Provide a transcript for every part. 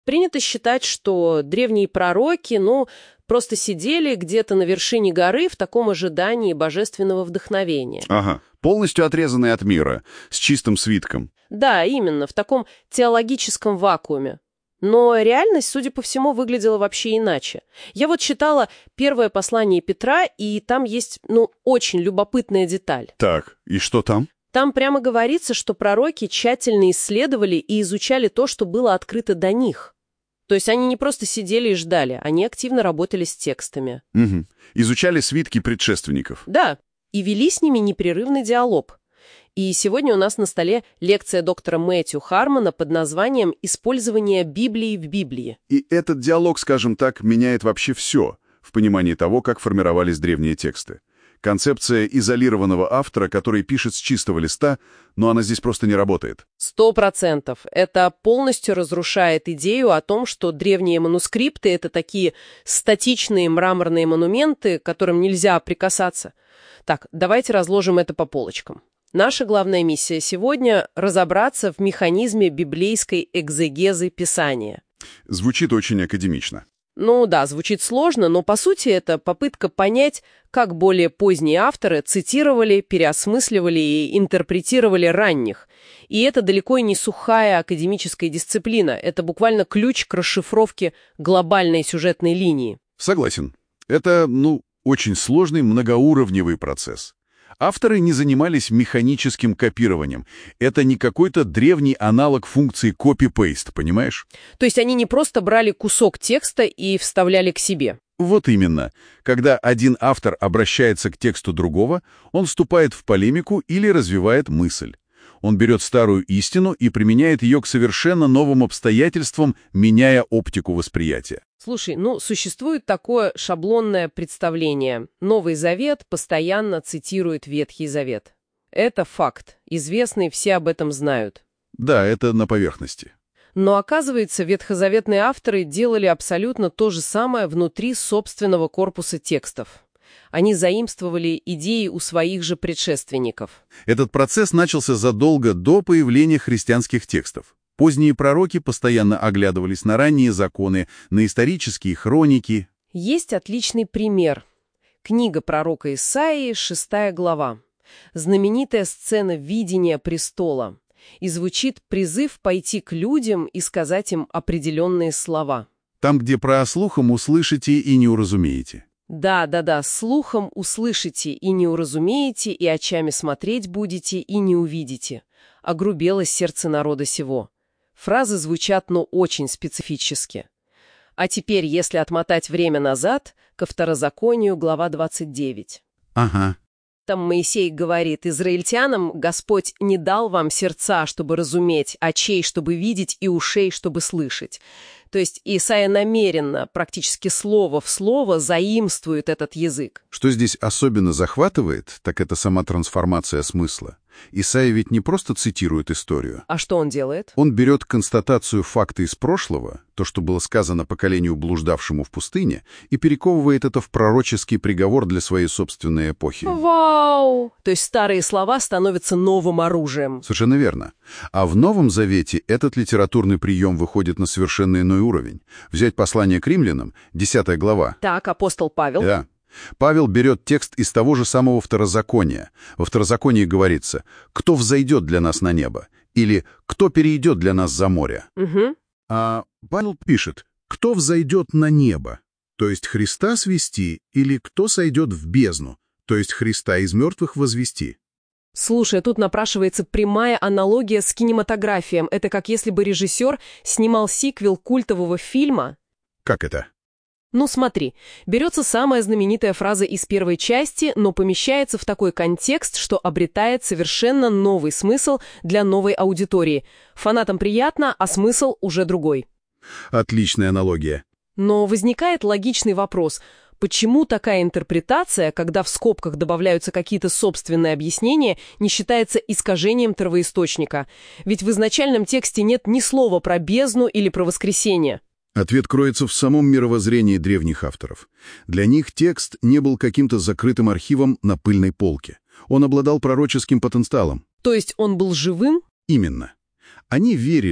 Принято считать, что древние пророки, просто сидели где-то на вершине горы в таком ожидании божественного вдохновения. Ага, полностью отрезанные от мира, с чистым свитком. Да, именно, в таком теологическом вакууме. Но реальность, судя по всему, выглядела вообще иначе. Я вот читала первое послание Петра, и там есть, очень любопытная деталь. Так, и что там? Там прямо говорится, что пророки тщательно исследовали и изучали то, что было открыто до них. То есть они не просто сидели и ждали, они активно работали с текстами. Угу. Изучали свитки предшественников. Да, и вели с ними непрерывный диалог. И сегодня у нас на столе лекция доктора Мэтью Хармона под названием «Использование Библии в Библии». И этот диалог, скажем так, меняет вообще все в понимании того, как формировались древние тексты. Концепция изолированного автора, который пишет с чистого листа, но она здесь просто не работает. 100%. Это полностью разрушает идею о том, что древние манускрипты — это такие статичные мраморные монументы, к которым нельзя прикасаться. Так, давайте разложим это по полочкам. Наша главная миссия сегодня — разобраться в механизме библейской экзегезы Писания. Звучит очень академично. Да, звучит сложно, но по сути это попытка понять, как более поздние авторы цитировали, переосмысливали и интерпретировали ранних. И это далеко не сухая академическая дисциплина, это буквально ключ к расшифровке глобальной сюжетной линии. Согласен. Это, очень сложный многоуровневый процесс. Авторы не занимались механическим копированием. Это не какой-то древний аналог функции copy-paste, понимаешь? То есть они не просто брали кусок текста и вставляли к себе. Вот именно. Когда один автор обращается к тексту другого, он вступает в полемику или развивает мысль. Он берет старую истину и применяет ее к совершенно новым обстоятельствам, меняя оптику восприятия. Слушай, существует такое шаблонное представление. Новый Завет постоянно цитирует Ветхий Завет. Это факт. Известный, все об этом знают. Да, это на поверхности. Но оказывается, ветхозаветные авторы делали абсолютно то же самое внутри собственного корпуса текстов. Они заимствовали идеи у своих же предшественников. Этот процесс начался задолго до появления христианских текстов. Поздние пророки постоянно оглядывались на ранние законы, на исторические хроники. Есть отличный пример. Книга пророка Исаии, 6 глава. Знаменитая сцена видения престола. И звучит призыв пойти к людям и сказать им определенные слова. Там, где про слухом услышите и не уразумеете. Да, слухом услышите и не уразумеете, и очами смотреть будете и не увидите. Огрубело сердце народа сего. Фразы звучат, очень специфически. А теперь, если отмотать время назад, ко Второзаконию, глава 29. Ага. Там Моисей говорит: «Израильтянам Господь не дал вам сердца, чтобы разуметь, очей, чтобы видеть, и ушей, чтобы слышать». То есть Исайя намеренно, практически слово в слово, заимствует этот язык. Что здесь особенно захватывает, так это сама трансформация смысла. Исайя ведь не просто цитирует историю. А что он делает? Он берет констатацию факта из прошлого, то, что было сказано поколению, блуждавшему в пустыне, и перековывает это в пророческий приговор для своей собственной эпохи. Вау! То есть старые слова становятся новым оружием. Совершенно верно. А в Новом Завете этот литературный прием выходит на совершенно иной уровень. Взять послание к римлянам, 10 глава. Так, апостол Павел. Да. Павел берет текст из того же самого Второзакония. Во Второзаконии говорится: «Кто взойдет для нас на небо?» или «Кто перейдет для нас за море?» Угу. А Павел пишет: «Кто взойдет на небо?» То есть Христа свести, или «Кто сойдет в бездну?» То есть Христа из мертвых возвести. Слушай, тут напрашивается прямая аналогия с кинематографией. Это как если бы режиссер снимал сиквел культового фильма. Как это? Смотри, берется самая знаменитая фраза из первой части, но помещается в такой контекст, что обретает совершенно новый смысл для новой аудитории. Фанатам приятно, а смысл уже другой. Отличная аналогия. Но возникает логичный вопрос. Почему такая интерпретация, когда в скобках добавляются какие-то собственные объяснения, не считается искажением первоисточника? Ведь в изначальном тексте нет ни слова про бездну или про воскресение. Ответ кроется в самом мировоззрении древних авторов. Для них текст не был каким-то закрытым архивом на пыльной полке. Он обладал пророческим потенциалом. То есть он был живым? Именно. Они верили,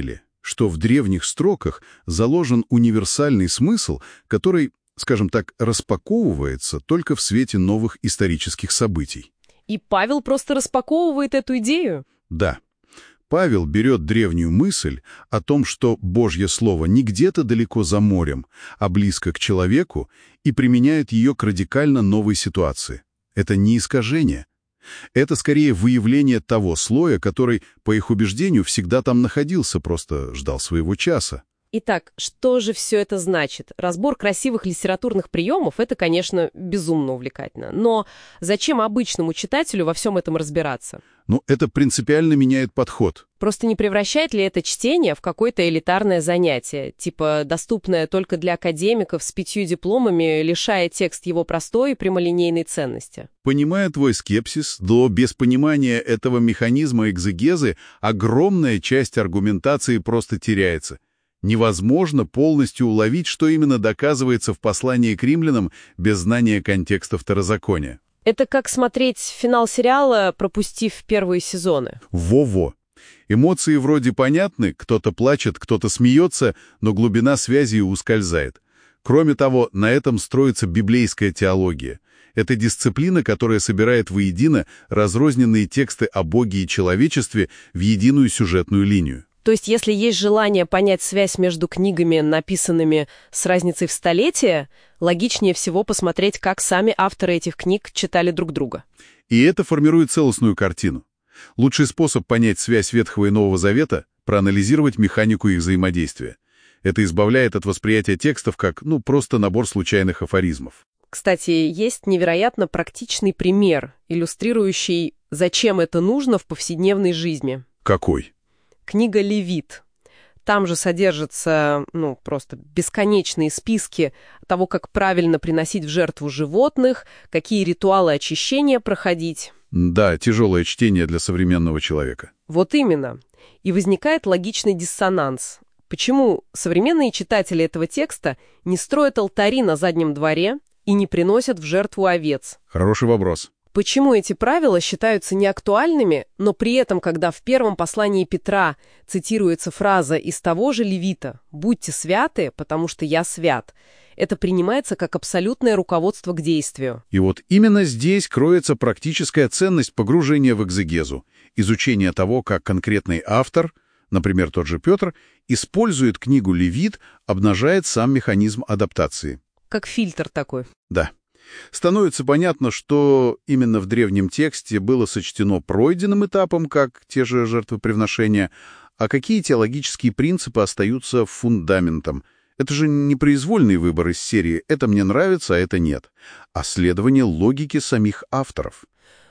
что в древних строках заложен универсальный смысл, который, скажем так, распаковывается только в свете новых исторических событий. И Павел просто распаковывает эту идею? Да. Павел берет древнюю мысль о том, что Божье Слово не где-то далеко за морем, а близко к человеку, и применяет ее к радикально новой ситуации. Это не искажение. Это скорее выявление того слоя, который, по их убеждению, всегда там находился, просто ждал своего часа. Итак, что же все это значит? Разбор красивых литературных приемов — это, конечно, безумно увлекательно. Но зачем обычному читателю во всем этом разбираться? Но это принципиально меняет подход. Просто не превращает ли это чтение в какое-то элитарное занятие, типа доступное только для академиков с 5 дипломами, лишая текст его простой и прямолинейной ценности? Понимая твой скепсис, но без понимания этого механизма экзегезы огромная часть аргументации просто теряется. Невозможно полностью уловить, что именно доказывается в послании к римлянам без знания контекста второзакония. Это как смотреть финал сериала, пропустив первые сезоны. Во-во. Эмоции вроде понятны, кто-то плачет, кто-то смеется, но глубина связи ускользает. Кроме того, на этом строится библейская теология. Это дисциплина, которая собирает воедино разрозненные тексты о Боге и человечестве в единую сюжетную линию. То есть, если есть желание понять связь между книгами, написанными с разницей в столетия, логичнее всего посмотреть, как сами авторы этих книг читали друг друга. И это формирует целостную картину. Лучший способ понять связь Ветхого и Нового Завета — проанализировать механику их взаимодействия. Это избавляет от восприятия текстов как, просто набор случайных афоризмов. Кстати, есть невероятно практичный пример, иллюстрирующий, зачем это нужно в повседневной жизни. Какой? Книга «Левит». Там же содержатся, просто бесконечные списки того, как правильно приносить в жертву животных, какие ритуалы очищения проходить. Да, тяжелое чтение для современного человека. Вот именно. И возникает логичный диссонанс. Почему современные читатели этого текста не строят алтари на заднем дворе и не приносят в жертву овец? Хороший вопрос. Почему эти правила считаются неактуальными, но при этом, когда в первом послании Петра цитируется фраза из того же Левита «Будьте святы, потому что я свят», это принимается как абсолютное руководство к действию. И вот именно здесь кроется практическая ценность погружения в экзегезу, изучение того, как конкретный автор, например, тот же Петр, использует книгу «Левит», обнажает сам механизм адаптации. Как фильтр такой. Да. Становится понятно, что именно в древнем тексте было сочтено пройденным этапом, как те же жертвоприношения, а какие теологические принципы остаются фундаментом. Это же не произвольный выбор из серии «это мне нравится, а это нет», а следование логике самих авторов.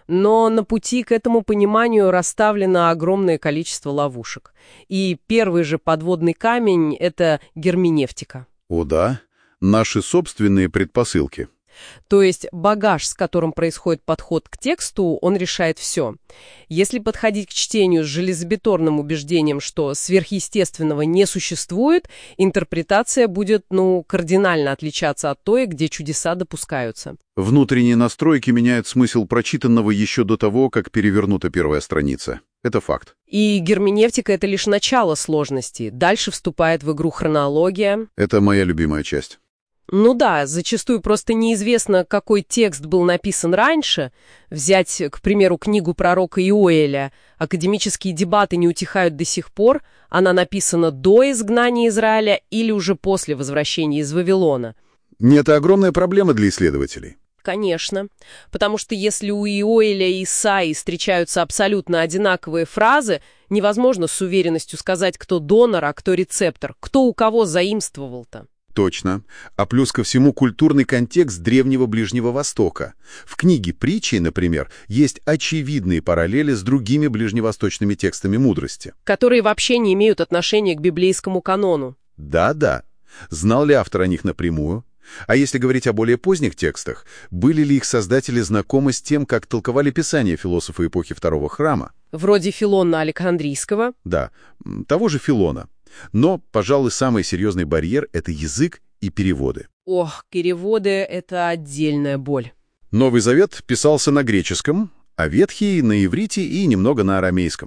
Но на пути к этому пониманию расставлено огромное количество ловушек. И первый же подводный камень — это герменевтика. О да, наши собственные предпосылки. То есть багаж, с которым происходит подход к тексту, он решает все. Если подходить к чтению с железобетонным убеждением, что сверхъестественного не существует, интерпретация будет, кардинально отличаться от той, где чудеса допускаются. Внутренние настройки меняют смысл прочитанного еще до того, как перевернута первая страница. Это факт. И герменевтика — это лишь начало сложности. Дальше вступает в игру хронология. Это моя любимая часть. Да, зачастую просто неизвестно, какой текст был написан раньше. Взять, к примеру, книгу пророка Иоэля. Академические дебаты не утихают до сих пор. Она написана до изгнания Израиля или уже после возвращения из Вавилона. Это огромная проблема для исследователей. Конечно. Потому что если у Иоэля и Исаии встречаются абсолютно одинаковые фразы, невозможно с уверенностью сказать, кто донор, а кто рецептор, кто у кого заимствовал-то. Точно. А плюс ко всему культурный контекст Древнего Ближнего Востока. В книге «Притчи», например, есть очевидные параллели с другими ближневосточными текстами мудрости. Которые вообще не имеют отношения к библейскому канону. Да-да. Знал ли автор о них напрямую? А если говорить о более поздних текстах, были ли их создатели знакомы с тем, как толковали Писание философы эпохи Второго храма? Вроде Филона Александрийского. Да, того же Филона. Но, пожалуй, самый серьезный барьер — это язык и переводы. Ох, переводы — это отдельная боль. Новый Завет писался на греческом, а Ветхий — на иврите и немного на арамейском.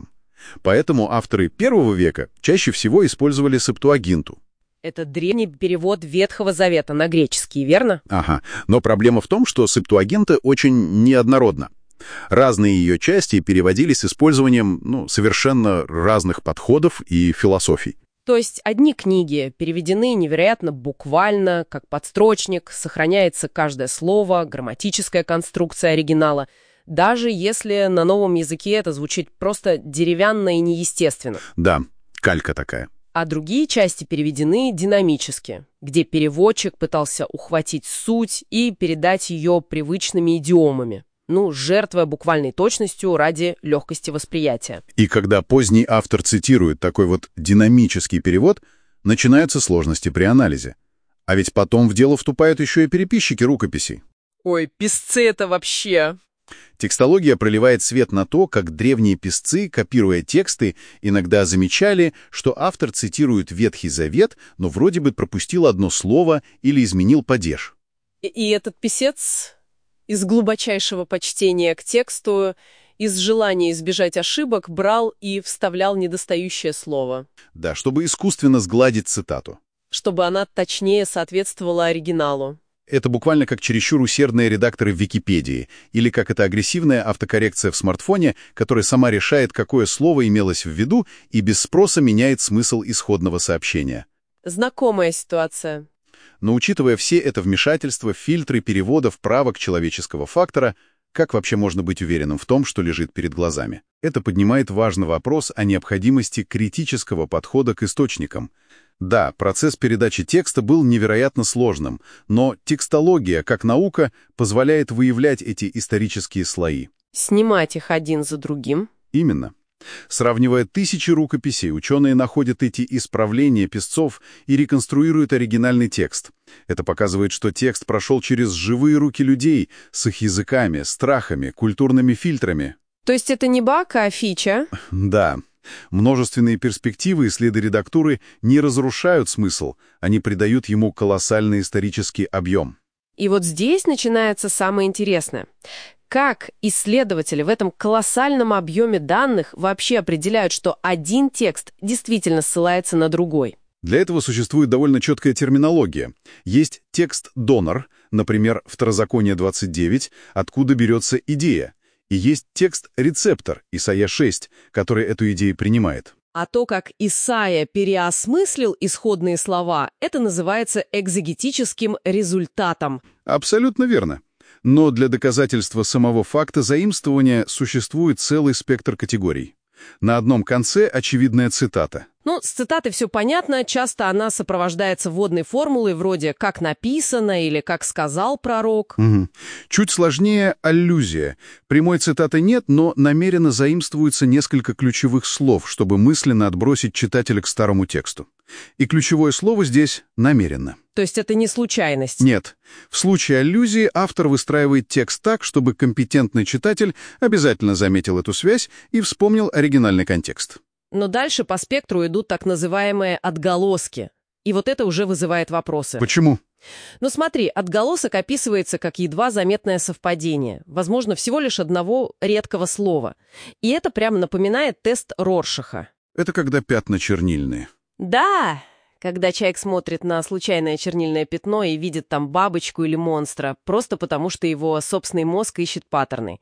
Поэтому авторы первого века чаще всего использовали Септуагинту. Это древний перевод Ветхого Завета на греческий, верно? Ага, но проблема в том, что Септуагинта очень неоднородна. Разные ее части переводились с использованием совершенно разных подходов и философий. То есть одни книги переведены невероятно буквально, как подстрочник, сохраняется каждое слово, грамматическая конструкция оригинала, даже если на новом языке это звучит просто деревянно и неестественно. Да, калька такая. А другие части переведены динамически, где переводчик пытался ухватить суть и передать ее привычными идиомами, жертвуя буквальной точностью ради легкости восприятия. И когда поздний автор цитирует такой вот динамический перевод, начинаются сложности при анализе. А ведь потом в дело вступают еще и переписчики рукописей. Ой, писцы это вообще... Текстология проливает свет на то, как древние писцы, копируя тексты, иногда замечали, что автор цитирует Ветхий Завет, но вроде бы пропустил одно слово или изменил падеж. И этот писец из глубочайшего почтения к тексту, из желания избежать ошибок, брал и вставлял недостающее слово. Да, чтобы искусственно сгладить цитату. Чтобы она точнее соответствовала оригиналу. Это буквально как чересчур усердные редакторы в Википедии, или как эта агрессивная автокоррекция в смартфоне, которая сама решает, какое слово имелось в виду, и без спроса меняет смысл исходного сообщения. Знакомая ситуация. Но учитывая все это вмешательство, фильтры переводов, правок человеческого фактора, как вообще можно быть уверенным в том, что лежит перед глазами? Это поднимает важный вопрос о необходимости критического подхода к источникам. Да, процесс передачи текста был невероятно сложным, но текстология, как наука, позволяет выявлять эти исторические слои. Снимать их один за другим. Именно. Сравнивая тысячи рукописей, ученые находят эти исправления писцов и реконструируют оригинальный текст. Это показывает, что текст прошел через живые руки людей с их языками, страхами, культурными фильтрами. То есть это не баг, а фича? Да. Множественные перспективы и следы редактуры не разрушают смысл, они придают ему колоссальный исторический объем. И вот здесь начинается самое интересное. Как исследователи в этом колоссальном объеме данных вообще определяют, что один текст действительно ссылается на другой? Для этого существует довольно четкая терминология. Есть текст-донор, например, Второзаконие 29, откуда берется идея. И есть текст-рецептор, Исайя 6, который эту идею принимает. А то, как Исайя переосмыслил исходные слова, это называется экзегетическим результатом. Абсолютно верно. Но для доказательства самого факта заимствования существует целый спектр категорий. На одном конце очевидная цитата. С цитатой все понятно, часто она сопровождается вводной формулой вроде «как написано» или «как сказал пророк». Угу. Чуть сложнее аллюзия. Прямой цитаты нет, но намеренно заимствуется несколько ключевых слов, чтобы мысленно отбросить читателя к старому тексту. И ключевое слово здесь «намеренно». То есть это не случайность? Нет. В случае аллюзии автор выстраивает текст так, чтобы компетентный читатель обязательно заметил эту связь и вспомнил оригинальный контекст. Но дальше по спектру идут так называемые отголоски. И вот это уже вызывает вопросы. Почему? Смотри, отголосок описывается как едва заметное совпадение, возможно, всего лишь одного редкого слова. И это прямо напоминает тест Роршаха. Это когда пятна чернильные. Да, когда человек смотрит на случайное чернильное пятно и видит там бабочку или монстра, просто потому что его собственный мозг ищет паттерны.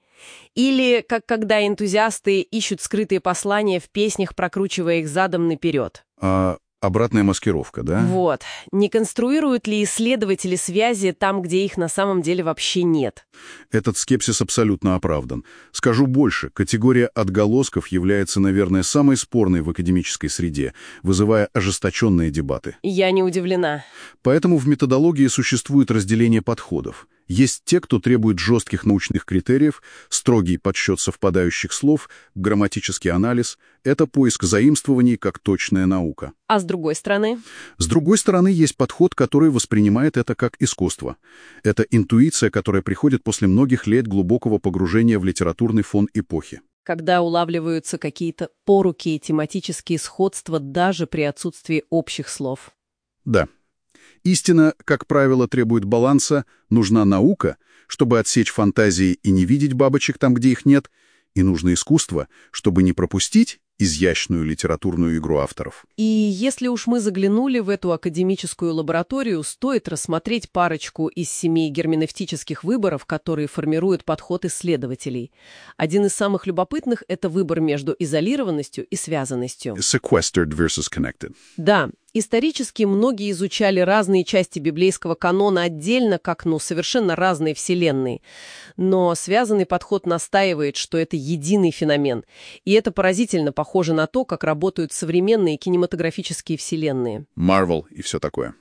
Или как когда энтузиасты ищут скрытые послания в песнях, прокручивая их задом наперед. Обратная маскировка, да? Вот. Не конструируют ли исследователи связи там, где их на самом деле вообще нет? Этот скепсис абсолютно оправдан. Скажу больше, категория отголосков является, наверное, самой спорной в академической среде, вызывая ожесточенные дебаты. Я не удивлена. Поэтому в методологии существует разделение подходов. Есть те, кто требует жестких научных критериев, строгий подсчет совпадающих слов, грамматический анализ. Это поиск заимствований как точная наука. А с другой стороны? С другой стороны, есть подход, который воспринимает это как искусство. Это интуиция, которая приходит после многих лет глубокого погружения в литературный фон эпохи. Когда улавливаются какие-то поруки и тематические сходства даже при отсутствии общих слов. Да. Истина, как правило, требует баланса, нужна наука, чтобы отсечь фантазии и не видеть бабочек там, где их нет, и нужно искусство, чтобы не пропустить изящную литературную игру авторов. И если уж мы заглянули в эту академическую лабораторию, стоит рассмотреть парочку из 7 герменевтических выборов, которые формируют подход исследователей. Один из самых любопытных — это выбор между изолированностью и связанностью. Sequestered versus connected. Да, исторически многие изучали разные части библейского канона отдельно, как, совершенно разные вселенные. Но связанный подход настаивает, что это единый феномен. И это поразительно похоже на то, как работают современные кинематографические вселенные. Marvel и все такое.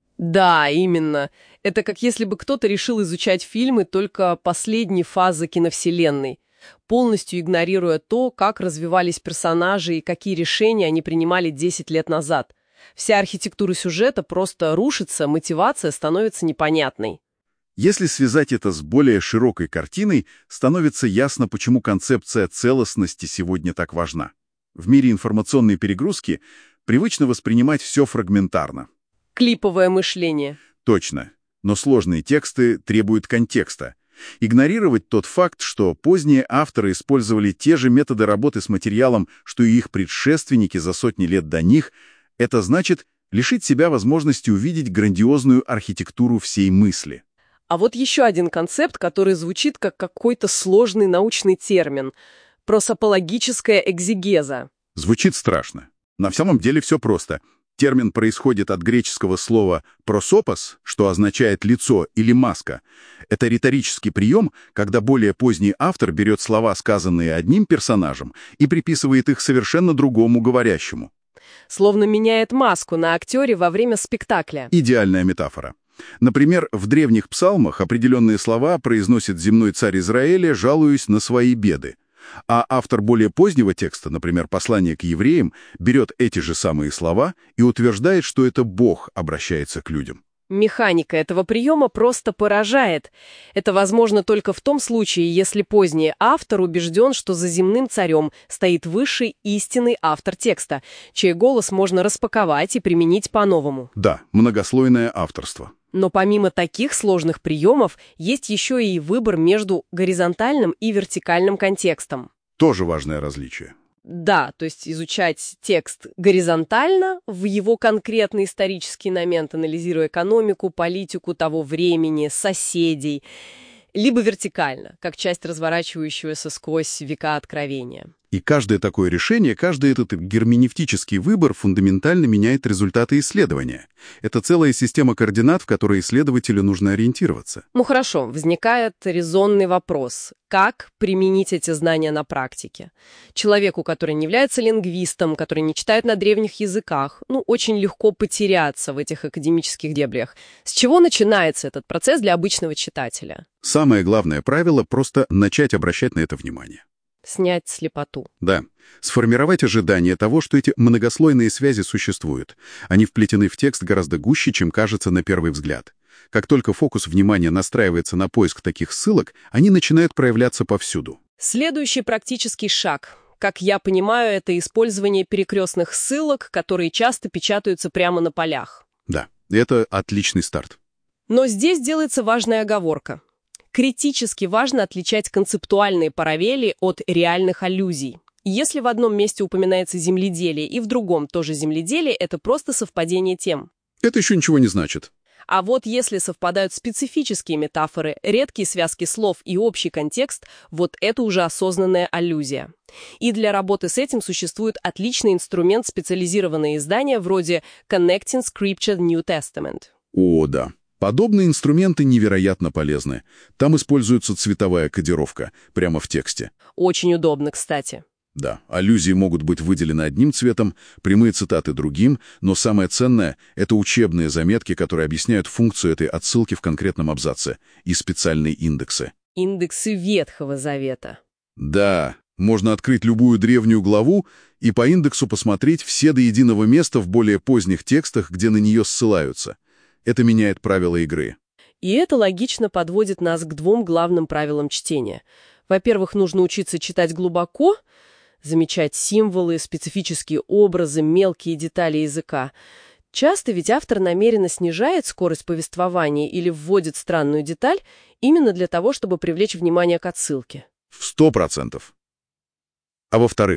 Да, именно. Это как если бы кто-то решил изучать фильмы только последней фазы киновселенной, полностью игнорируя то, как развивались персонажи и какие решения они принимали 10 лет назад. Вся архитектура сюжета просто рушится, мотивация становится непонятной. Если связать это с более широкой картиной, становится ясно, почему концепция целостности сегодня так важна. В мире информационной перегрузки привычно воспринимать все фрагментарно. Клиповое мышление. Точно. Но сложные тексты требуют контекста. Игнорировать тот факт, что поздние авторы использовали те же методы работы с материалом, что и их предшественники за сотни лет до них, это значит лишить себя возможности увидеть грандиозную архитектуру всей мысли. А вот еще один концепт, который звучит как какой-то сложный научный термин – просопологическая экзегеза. Звучит страшно. На самом деле все просто. Термин происходит от греческого слова «просопос», что означает «лицо» или «маска». Это риторический прием, когда более поздний автор берет слова, сказанные одним персонажем, и приписывает их совершенно другому говорящему. Словно меняет маску на актере во время спектакля. Идеальная метафора. Например, в древних псалмах определенные слова произносит земной царь Израиля, жалуясь на свои беды. А автор более позднего текста, например, послание к евреям, берет эти же самые слова и утверждает, что это Бог обращается к людям. Механика этого приема просто поражает. Это возможно только в том случае, если поздний автор убежден, что за земным царем стоит высший истинный автор текста, чей голос можно распаковать и применить по-новому. Да, многослойное авторство. Но помимо таких сложных приемов, есть еще и выбор между горизонтальным и вертикальным контекстом. Тоже важное различие. Да, то есть изучать текст горизонтально, в его конкретный исторический момент, анализируя экономику, политику того времени, соседей, либо вертикально, как часть разворачивающегося сквозь века откровения. И каждое такое решение, каждый этот герменевтический выбор фундаментально меняет результаты исследования. Это целая система координат, в которой исследователю нужно ориентироваться. Хорошо, возникает резонный вопрос. Как применить эти знания на практике? Человеку, который не является лингвистом, который не читает на древних языках, очень легко потеряться в этих академических дебрях. С чего начинается этот процесс для обычного читателя? Самое главное правило — просто начать обращать на это внимание. Снять слепоту. Да. Сформировать ожидание того, что эти многослойные связи существуют. Они вплетены в текст гораздо гуще, чем кажется на первый взгляд. Как только фокус внимания настраивается на поиск таких ссылок, они начинают проявляться повсюду. Следующий практический шаг. Как я понимаю, это использование перекрестных ссылок, которые часто печатаются прямо на полях. Да, это отличный старт. Но здесь делается важная оговорка. Критически важно отличать концептуальные параллели от реальных аллюзий. Если в одном месте упоминается земледелие и в другом тоже земледелие, это просто совпадение тем. Это еще ничего не значит. А вот если совпадают специфические метафоры, редкие связки слов и общий контекст, вот это уже осознанная аллюзия. И для работы с этим существует отличный инструмент специализированные издания вроде Connecting Scripture New Testament. О, да. Подобные инструменты невероятно полезны. Там используется цветовая кодировка, прямо в тексте. Очень удобно, кстати. Да, аллюзии могут быть выделены одним цветом, прямые цитаты другим, но самое ценное — это учебные заметки, которые объясняют функцию этой отсылки в конкретном абзаце, и специальные индексы. Индексы Ветхого Завета. Да, можно открыть любую древнюю главу и по индексу посмотреть все до единого места в более поздних текстах, где на нее ссылаются. Это меняет правила игры. И это логично подводит нас к двум главным правилам чтения. Во-первых, нужно учиться читать глубоко, замечать символы, специфические образы, мелкие детали языка. Часто ведь автор намеренно снижает скорость повествования или вводит странную деталь именно для того, чтобы привлечь внимание к отсылке. 100%. А во-вторых?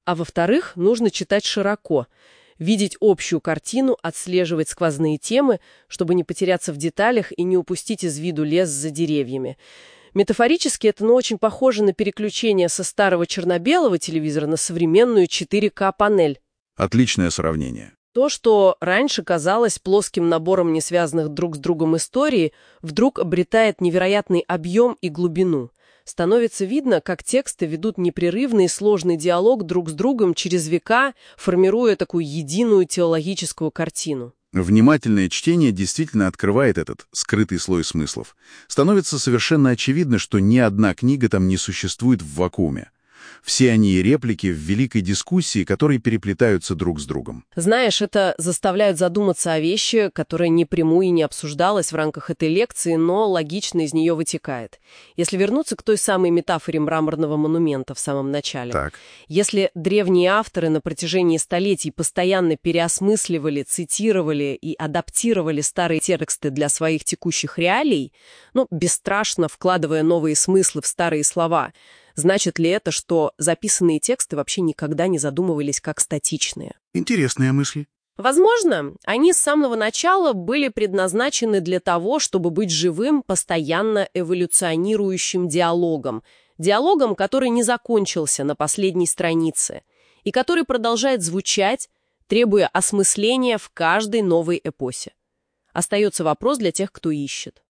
А во-вторых, нужно читать широко, видеть общую картину, отслеживать сквозные темы, чтобы не потеряться в деталях и не упустить из виду лес за деревьями. Метафорически это, очень похоже на переключение со старого черно-белого телевизора на современную 4К-панель. Отличное сравнение. То, что раньше казалось плоским набором несвязанных друг с другом историй, вдруг обретает невероятный объем и глубину. Становится видно, как тексты ведут непрерывный и сложный диалог друг с другом через века, формируя такую единую теологическую картину. Внимательное чтение действительно открывает этот скрытый слой смыслов. Становится совершенно очевидно, что ни одна книга там не существует в вакууме. Все они реплики в великой дискуссии, которые переплетаются друг с другом. Знаешь, это заставляет задуматься о вещи, которая напрямую и не обсуждалась в рамках этой лекции, но логично из нее вытекает. Если вернуться к той самой метафоре мраморного монумента в самом начале. Так. Если древние авторы на протяжении столетий постоянно переосмысливали, цитировали и адаптировали старые тексты для своих текущих реалий, бесстрашно вкладывая новые смыслы в старые слова, значит ли это, что записанные тексты вообще никогда не задумывались как статичные? Интересная мысль. Возможно, они с самого начала были предназначены для того, чтобы быть живым, постоянно эволюционирующим диалогом. Диалогом, который не закончился на последней странице и который продолжает звучать, требуя осмысления в каждой новой эпохе. Остается вопрос для тех, кто ищет.